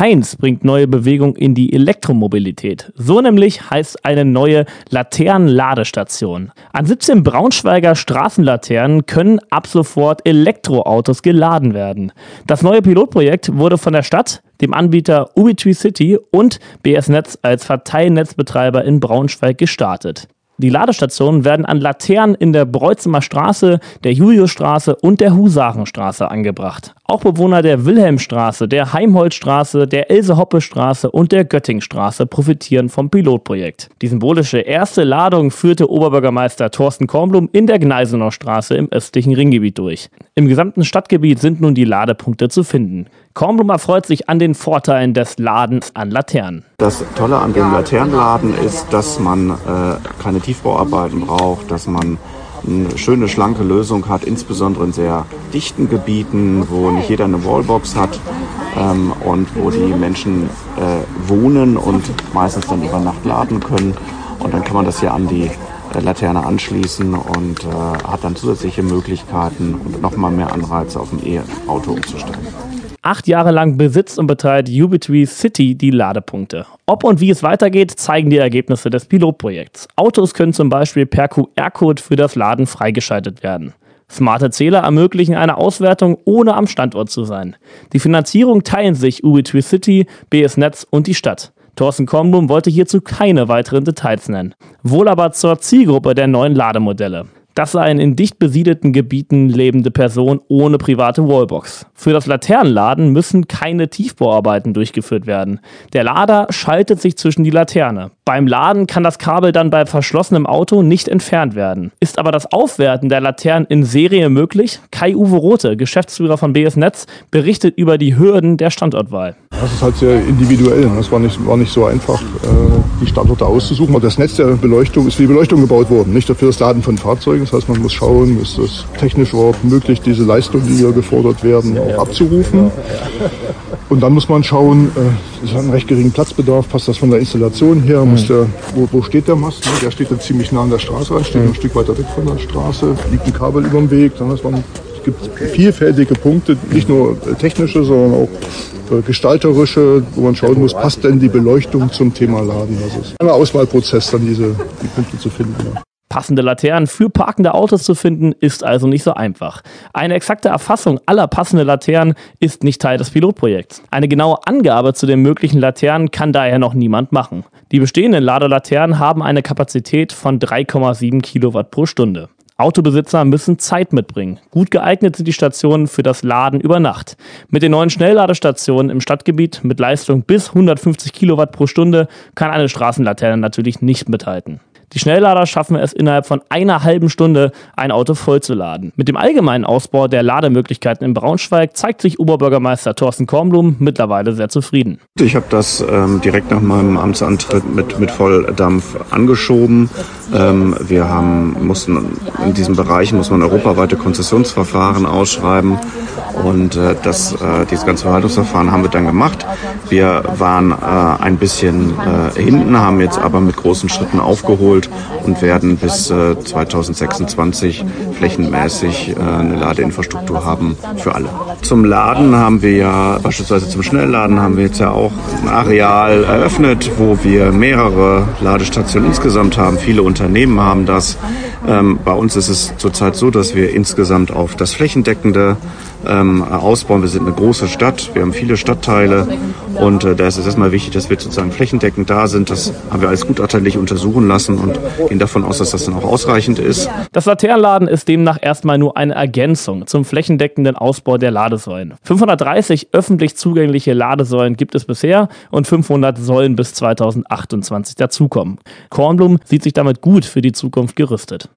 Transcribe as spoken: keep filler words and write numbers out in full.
Karl-Heinz bringt neue Bewegung in die Elektromobilität. So nämlich heißt eine neue Laternenladestation. An siebzehn Braunschweiger Straßenlaternen können ab sofort Elektroautos geladen werden. Das neue Pilotprojekt wurde von der Stadt, dem Anbieter Ubitree und B S Netz als Verteilnetzbetreiber in Braunschweig gestartet. Die Ladestationen werden an Laternen in der Breuzemer Straße, der Juliusstraße und der Husarenstraße angebracht. Auch Bewohner der Wilhelmstraße, der Heimholzstraße, der Else-Hoppe-Straße und der Göttingstraße profitieren vom Pilotprojekt. Die symbolische erste Ladung führte Oberbürgermeister Thorsten Kornblum in der Gneisenauer Straße im östlichen Ringgebiet durch. Im gesamten Stadtgebiet sind nun die Ladepunkte zu finden. Kornblum erfreut sich an den Vorteilen des Ladens an Laternen. Das Tolle an dem Laternenladen ist, dass man äh, keine Tiefbauarbeiten braucht, dass man eine schöne, schlanke Lösung hat, insbesondere in sehr dichten Gebieten, wo nicht jeder eine Wallbox hat ähm, und wo die Menschen äh, wohnen und meistens dann über Nacht laden können. Und dann kann man das hier an die äh, Laterne anschließen und äh, hat dann zusätzliche Möglichkeiten und nochmal mehr Anreize, auf ein E-Auto umzusteigen. Acht Jahre lang besitzt und betreibt Ubitree City die Ladepunkte. Ob und wie es weitergeht, zeigen die Ergebnisse des Pilotprojekts. Autos können zum Beispiel per Q R-Code für das Laden freigeschaltet werden. Smarte Zähler ermöglichen eine Auswertung, ohne am Standort zu sein. Die Finanzierung teilen sich Ubitree City, B S Netz und die Stadt. Thorsten Kornblum wollte hierzu keine weiteren Details nennen. Wohl aber zur Zielgruppe der neuen Lademodelle. Das seien in dicht besiedelten Gebieten lebende Personen ohne private Wallbox. Für das Laternenladen müssen keine Tiefbauarbeiten durchgeführt werden. Der Lader schaltet sich zwischen die Laterne. Beim Laden kann das Kabel dann bei verschlossenem Auto nicht entfernt werden. Ist aber das Aufwerten der Laternen in Serie möglich? Kai-Uwe Rothe, Geschäftsführer von B S Netz, berichtet über die Hürden der Standortwahl. Das ist halt sehr individuell. Es war nicht, war nicht so einfach, die Standorte auszusuchen. Das Netz der Beleuchtung ist für die Beleuchtung gebaut worden, nicht für das Laden von Fahrzeugen. Das heißt, man muss schauen, ist es technisch überhaupt möglich, diese Leistungen, die hier gefordert werden, auch abzurufen. Und dann muss man schauen, es hat einen recht geringen Platzbedarf, passt das von der Installation her, muss der, wo, wo steht der Mast? Der steht jetzt ziemlich nah an der Straße an, steht ein Stück weiter weg von der Straße, liegt ein Kabel über dem Weg. Dann heißt man, es gibt vielfältige Punkte, nicht nur technische, sondern auch gestalterische, wo man schauen muss, passt denn die Beleuchtung zum Thema Laden. Das ist ein Auswahlprozess, dann diese die Punkte zu finden. Ja. Passende Laternen für parkende Autos zu finden, ist also nicht so einfach. Eine exakte Erfassung aller passenden Laternen ist nicht Teil des Pilotprojekts. Eine genaue Angabe zu den möglichen Laternen kann daher noch niemand machen. Die bestehenden Ladelaternen haben eine Kapazität von drei Komma sieben Kilowatt pro Stunde. Autobesitzer müssen Zeit mitbringen. Gut geeignet sind die Stationen für das Laden über Nacht. Mit den neuen Schnellladestationen im Stadtgebiet mit Leistung bis hundertfünfzig Kilowatt pro Stunde kann eine Straßenlaterne natürlich nicht mithalten. Die Schnelllader schaffen es innerhalb von einer halben Stunde, ein Auto vollzuladen. Mit dem allgemeinen Ausbau der Lademöglichkeiten in Braunschweig zeigt sich Oberbürgermeister Thorsten Kornblum mittlerweile sehr zufrieden. Ich habe das ähm, direkt nach meinem Amtsantritt mit, mit Volldampf angeschoben. Ähm, wir haben, mussten in diesem Bereich muss man europaweite Konzessionsverfahren ausschreiben und äh, das, äh, dieses ganze Verwaltungsverfahren haben wir dann gemacht. Wir waren äh, ein bisschen äh, hinten, haben jetzt aber mit großen Schritten aufgeholt und werden bis äh, zweitausendsechsundzwanzig flächenmäßig äh, eine Ladeinfrastruktur haben für alle. Zum Laden haben wir ja, beispielsweise zum Schnellladen haben wir jetzt ja auch ein Areal eröffnet, wo wir mehrere Ladestationen insgesamt haben. Viele Unternehmen haben das. Ähm, bei uns ist es zurzeit so, dass wir insgesamt auf das flächendeckende ähm, ausbauen. Wir sind eine große Stadt, wir haben viele Stadtteile und äh, da ist es erstmal wichtig, dass wir sozusagen flächendeckend da sind. Das haben wir alles gutachterlich untersuchen lassen und gehen davon aus, dass das dann auch ausreichend ist. Das Laternenladen ist demnach erstmal nur eine Ergänzung zum flächendeckenden Ausbau der Ladesäulen. fünfhundertdreißig öffentlich zugängliche Ladesäulen gibt es bisher und fünfhundert sollen bis zweitausendachtundzwanzig dazukommen. Kornblum sieht sich damit gut für die Zukunft gerüstet.